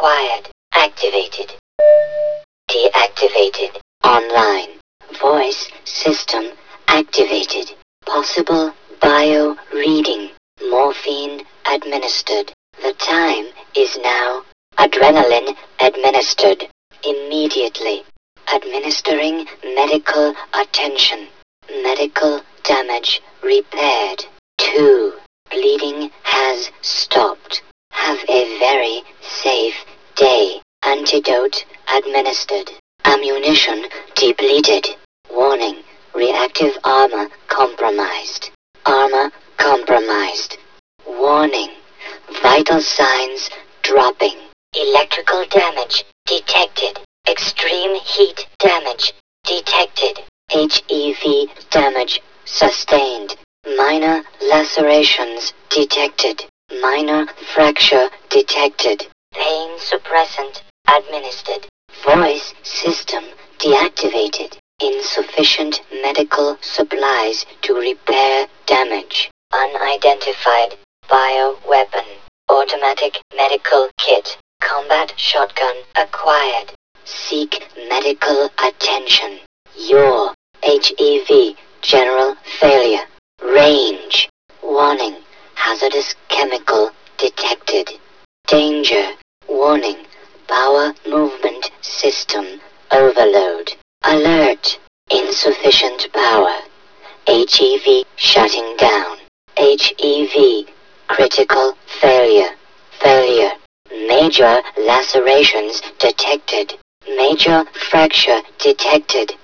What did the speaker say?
acquired. Activated. Deactivated. Online. Voice system activated. Possible bio reading. Morphine administered. The time is now. Adrenaline administered. Immediately. Administering medical attention. Medical damage repaired. 2. Bleeding has stopped. Have a very safe day. Antidote administered. Ammunition depleted. Warning. Reactive armor compromised. Armor compromised. Warning. Vital signs dropping. Electrical damage detected. Extreme heat damage detected. HEV damage sustained. Minor lacerations detected. Minor fracture detected. Pain suppressant administered. Voice system deactivated. Insufficient medical supplies to repair damage. Unidentified bioweapon. Automatic medical kit. Combat shotgun acquired. Seek medical attention. Your HEV general failure. Range. Warning. Hazardous chemical detected. Danger. Warning. Power movement system overload. Alert. Insufficient power. HEV shutting down. HEV critical failure. Failure. Major lacerations detected. Major fracture detected.